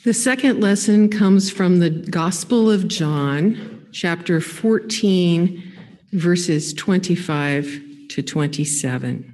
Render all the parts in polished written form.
The second lesson comes from the Gospel of John, chapter 14, verses 25 to 27.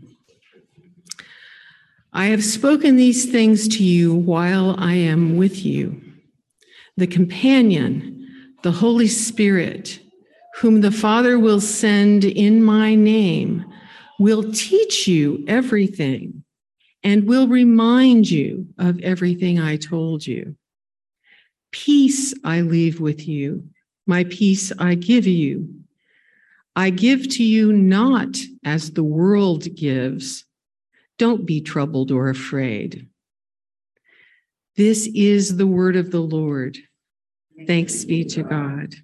I have spoken these things to you while I am with you. The companion, the Holy Spirit, whom the Father will send in my name, will teach you everything and will remind you of everything I told you. Peace I leave with you, my peace I give you. I give to you not as the world gives. Don't be troubled or afraid. This is the word of the Lord. Thanks be to God.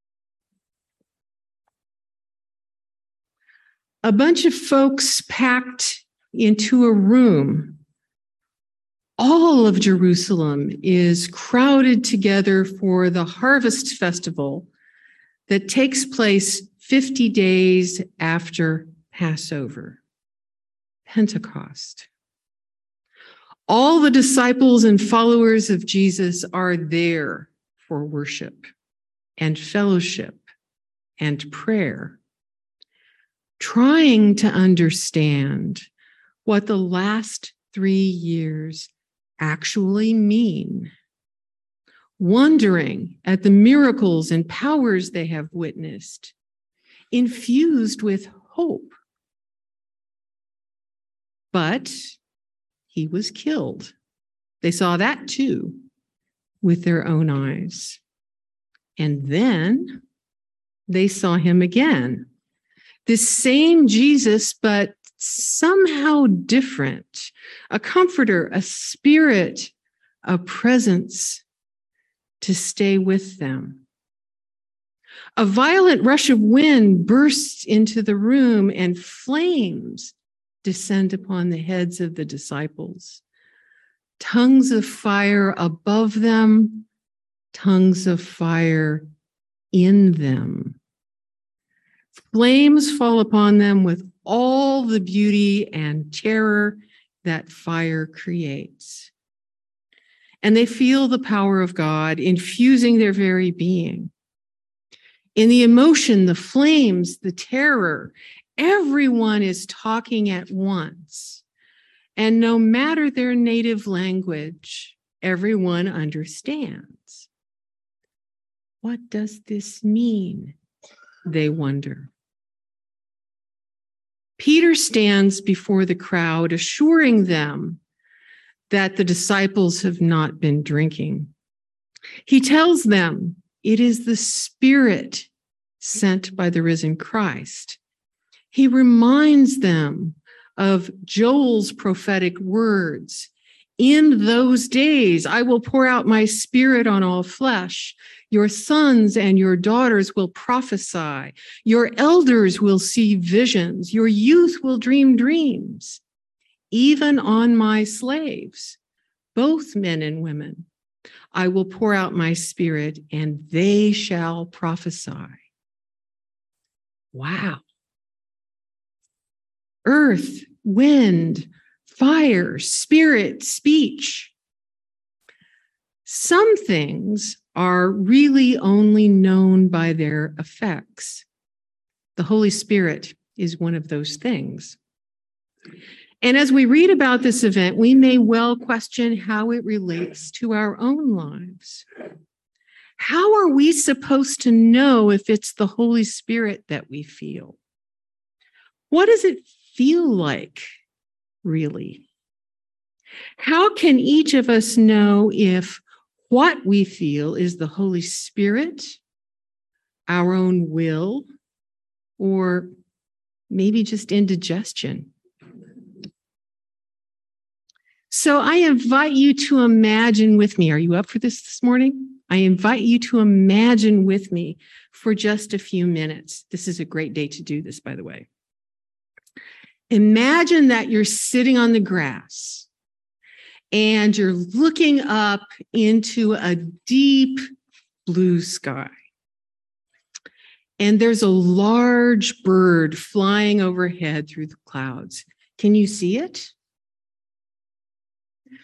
A bunch of folks packed into a room. All of Jerusalem is crowded together for the Harvest Festival that takes place 50 days after Passover, Pentecost. All the disciples and followers of Jesus are there for worship and fellowship and prayer, trying to understand what the last 3 years actually mean, wondering at the miracles and powers they have witnessed, infused with hope. But he was killed. They saw that too with their own eyes. And then they saw him again. This same Jesus, but somehow different, a comforter, a spirit, a presence to stay with them. A violent rush of wind bursts into the room and flames descend upon the heads of the disciples. Tongues of fire above them, tongues of fire in them. Flames fall upon them with all the beauty and terror that fire creates. And they feel the power of God infusing their very being. In the emotion, the flames, the terror, everyone is talking at once. And no matter their native language, everyone understands. What does this mean? They wonder. Peter stands before the crowd, assuring them that the disciples have not been drinking. He tells them it is the Spirit sent by the risen Christ. He reminds them of Joel's prophetic words. In those days, I will pour out my Spirit on all flesh. Your sons and your daughters will prophesy. Your elders will see visions. Your youth will dream dreams. Even on my slaves, both men and women, I will pour out my Spirit and they shall prophesy. Wow. Earth, wind, fire, spirit, speech. Some things are really only known by their effects. The Holy Spirit is one of those things. And as we read about this event, we may well question how it relates to our own lives. How are we supposed to know if it's the Holy Spirit that we feel? What does it feel like, really? How can each of us know if what we feel is the Holy Spirit, our own will, or maybe just indigestion? So I invite you to imagine with me. Are you up for this morning? I invite you to imagine with me for just a few minutes. This is a great day to do this, by the way. Imagine that you're sitting on the grass and you're looking up into a deep blue sky. And there's a large bird flying overhead through the clouds. Can you see it?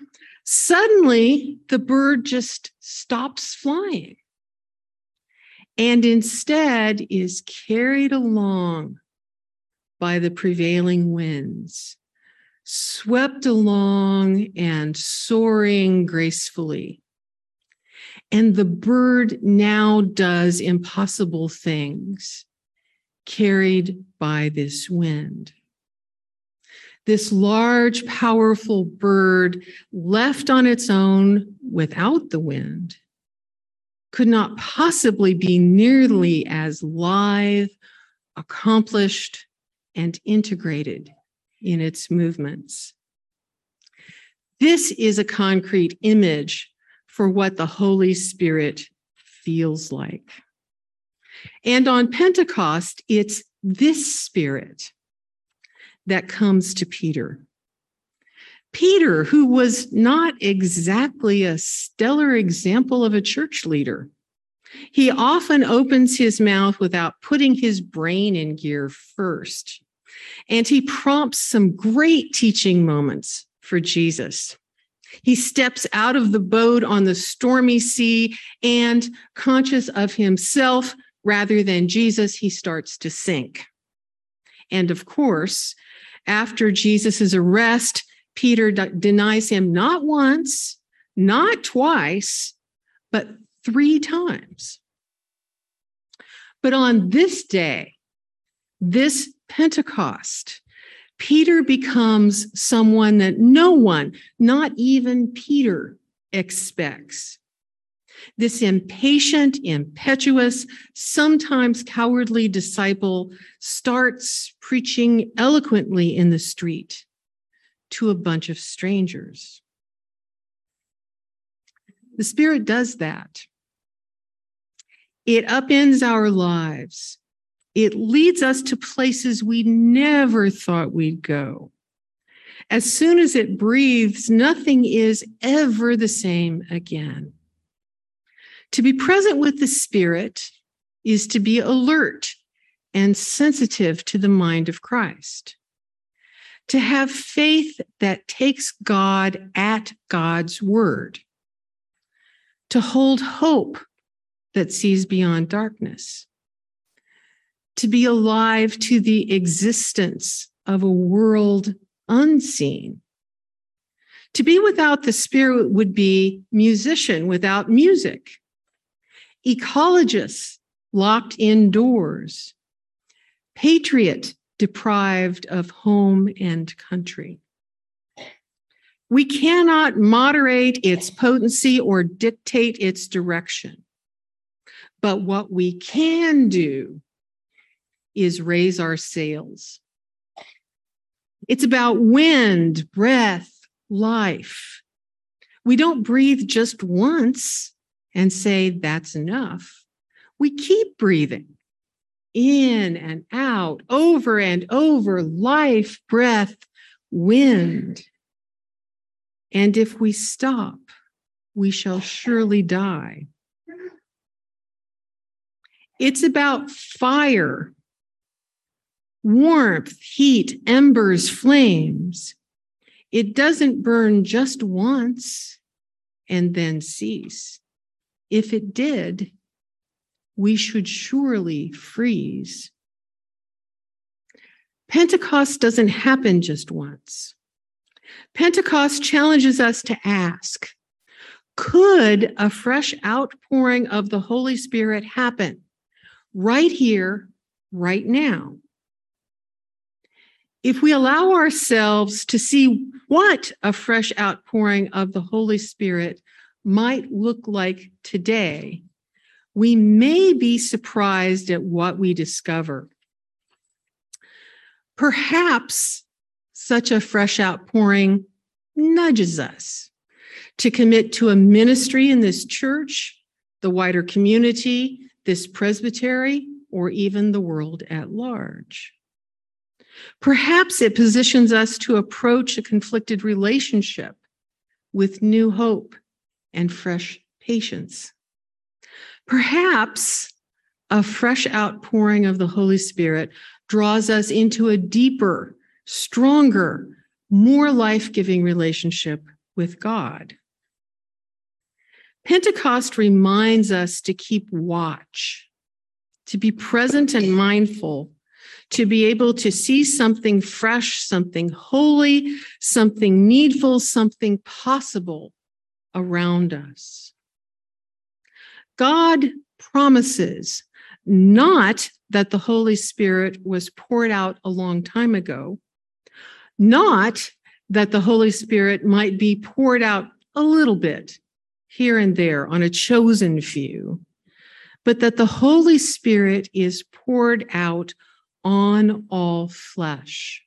Suddenly, the bird just stops flying and instead is carried along by the prevailing winds, swept along and soaring gracefully. And the bird now does impossible things, carried by this wind. This large, powerful bird, left on its own without the wind, could not possibly be nearly as lithe, accomplished, and integrated in its movements. This is a concrete image for what the Holy Spirit feels like. And on Pentecost, it's this Spirit that comes to Peter. Peter, who was not exactly a stellar example of a church leader. He often opens his mouth without putting his brain in gear first. And he prompts some great teaching moments for Jesus. He steps out of the boat on the stormy sea and, conscious of himself rather than Jesus, he starts to sink. And of course, after Jesus' arrest, Peter denies him not once, not twice, but 3 times. But on this day, this Pentecost, Peter becomes someone that no one, not even Peter, expects. This impatient, impetuous, sometimes cowardly disciple starts preaching eloquently in the street to a bunch of strangers. The Spirit does that. It upends our lives. It leads us to places we never thought we'd go. As soon as it breathes, nothing is ever the same again. To be present with the Spirit is to be alert and sensitive to the mind of Christ. To have faith that takes God at God's word. To hold hope that sees beyond darkness. To be alive to the existence of a world unseen. To be without the Spirit would be musician without music, ecologist locked indoors, patriot deprived of home and country. We cannot moderate its potency or dictate its direction. But what we can do is raise our sails. It's about wind, breath, life. We don't breathe just once and say that's enough. We keep breathing in and out, over and over, life, breath, wind. And if we stop, we shall surely die. It's about fire, warmth, heat, embers, flames. It doesn't burn just once and then cease. If it did, we should surely freeze. Pentecost doesn't happen just once. Pentecost challenges us to ask, could a fresh outpouring of the Holy Spirit happen right here, right now? If we allow ourselves to see what a fresh outpouring of the Holy Spirit might look like today, we may be surprised at what we discover. Perhaps such a fresh outpouring nudges us to commit to a ministry in this church, the wider community, this presbytery, or even the world at large. Perhaps it positions us to approach a conflicted relationship with new hope and fresh patience. Perhaps a fresh outpouring of the Holy Spirit draws us into a deeper, stronger, more life-giving relationship with God. Pentecost reminds us to keep watch, to be present and mindful, to be able to see something fresh, something holy, something needful, something possible around us. God promises not that the Holy Spirit was poured out a long time ago, not that the Holy Spirit might be poured out a little bit here and there on a chosen few, but that the Holy Spirit is poured out on all flesh.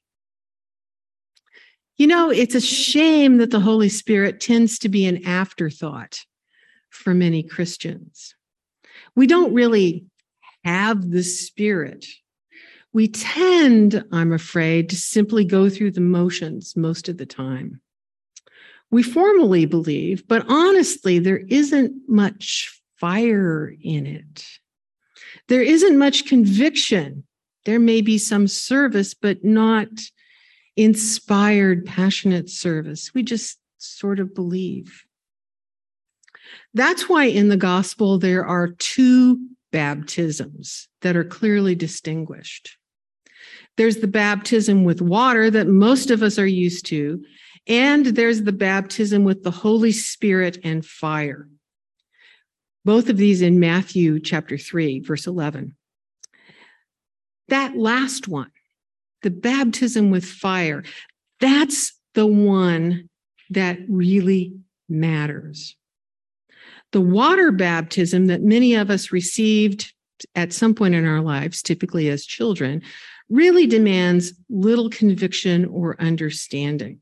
You know, it's a shame that the Holy Spirit tends to be an afterthought for many Christians. We don't really have the Spirit. We tend, I'm afraid, to simply go through the motions most of the time. We formally believe, but honestly, there isn't much fire in it. There isn't much conviction. There may be some service, but not inspired, passionate service. We just sort of believe. That's why in the gospel, there are two baptisms that are clearly distinguished. There's the baptism with water that most of us are used to, and there's the baptism with the Holy Spirit and fire. Both of these in Matthew chapter 3, verse 11. That last one, the baptism with fire, that's the one that really matters. The water baptism that many of us received at some point in our lives, typically as children, really demands little conviction or understanding.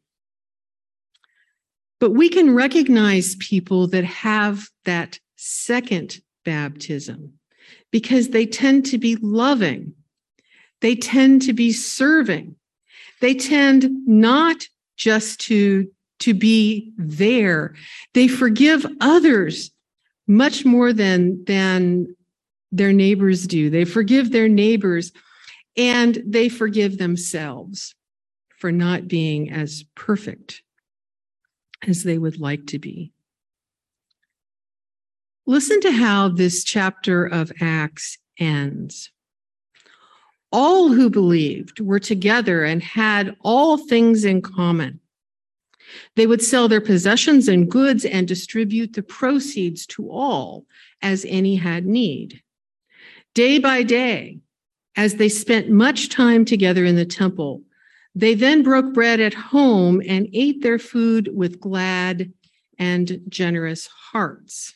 But we can recognize people that have that second baptism because they tend to be loving. They tend to be serving. They tend not just to be there. They forgive others much more than their neighbors do. They forgive their neighbors and they forgive themselves for not being as perfect as they would like to be. Listen to how this chapter of Acts ends. All who believed were together and had all things in common. They would sell their possessions and goods and distribute the proceeds to all as any had need. Day by day, as they spent much time together in the temple, they then broke bread at home and ate their food with glad and generous hearts.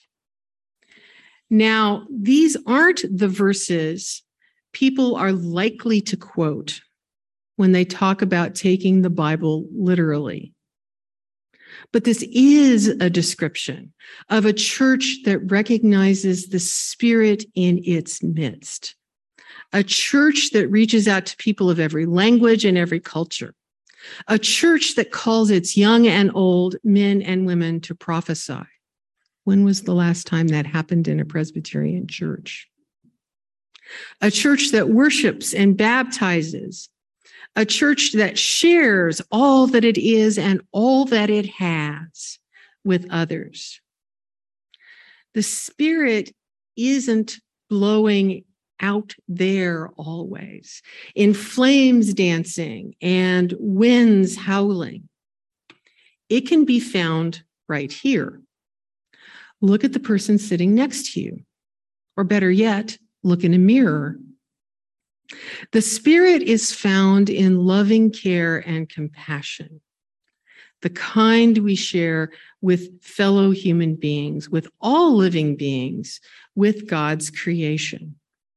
Now, these aren't the verses people are likely to quote when they talk about taking the Bible literally. But this is a description of a church that recognizes the Spirit in its midst, a church that reaches out to people of every language and every culture, a church that calls its young and old, men and women to prophesy. When was the last time that happened in a Presbyterian church? A church that worships and baptizes, a church that shares all that it is and all that it has with others. The Spirit isn't blowing out there always in flames dancing and winds howling. It can be found right here. Look at the person sitting next to you, or better yet, look in a mirror. The Spirit is found in loving care and compassion, the kind we share with fellow human beings, with all living beings, with God's creation.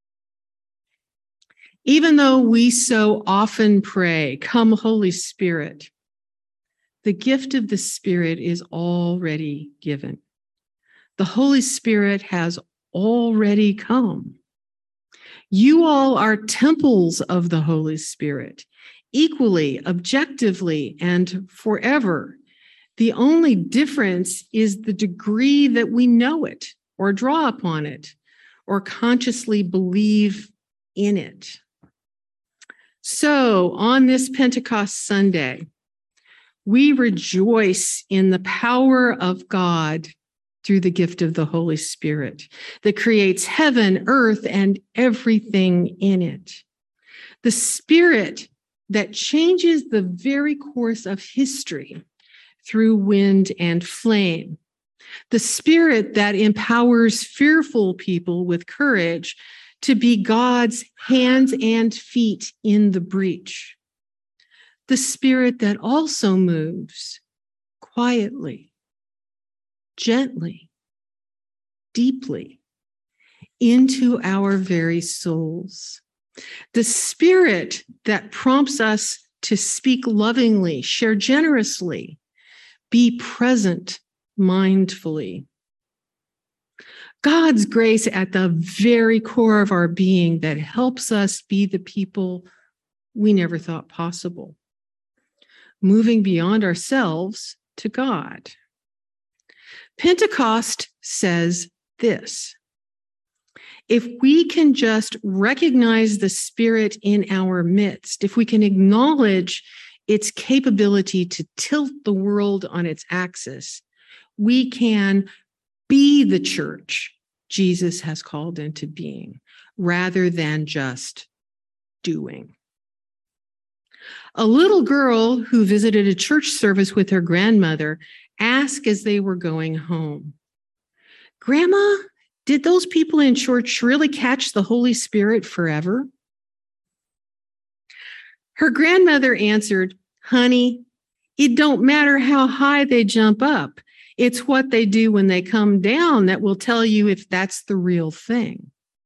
Even though we so often pray, "Come, Holy Spirit," the gift of the Spirit is already given. The Holy Spirit has already come. You all are temples of the Holy Spirit, equally, objectively, and forever. The only difference is the degree that we know it, or draw upon it, or consciously believe in it. So, on this Pentecost Sunday, We rejoice in the power of God through the gift of the Holy Spirit that creates heaven, earth, and everything in it. The Spirit that changes the very course of history through wind and flame. The Spirit that empowers fearful people with courage to be God's hands and feet in the breach. The Spirit that also moves quietly, gently, deeply into our very souls. The Spirit that prompts us to speak lovingly, share generously, be present mindfully. God's grace at the very core of our being that helps us be the people we never thought possible, moving beyond ourselves to God. Pentecost says this: if we can just recognize the Spirit in our midst, if we can acknowledge its capability to tilt the world on its axis, we can be the church Jesus has called into being, rather than just doing. A little girl who visited a church service with her grandmother asked as they were going home, "Grandma, did those people in church really catch the Holy Spirit forever?" Her grandmother answered, "Honey, it don't matter how high they jump up. It's what they do when they come down that will tell you if that's the real thing."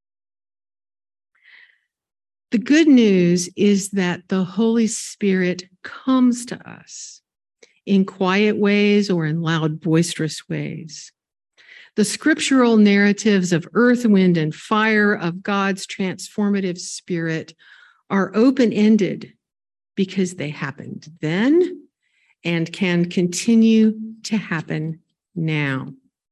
The good news is that the Holy Spirit comes to us in quiet ways or in loud, boisterous ways. The scriptural narratives of earth, wind, and fire of God's transformative Spirit are open-ended because they happened then and can continue to happen now.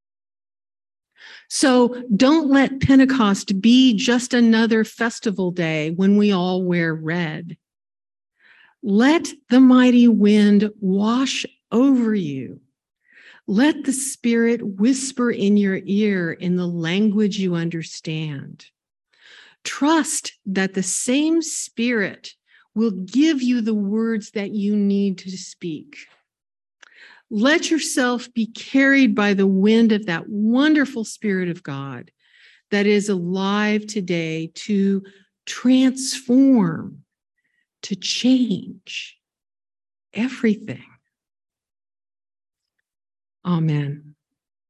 So don't let Pentecost be just another festival day when we all wear red. Let the mighty wind wash over you. Let the Spirit whisper in your ear in the language you understand. Trust that the same Spirit will give you the words that you need to speak. Let yourself be carried by the wind of that wonderful Spirit of God that is alive today to transform, to change everything. Amen.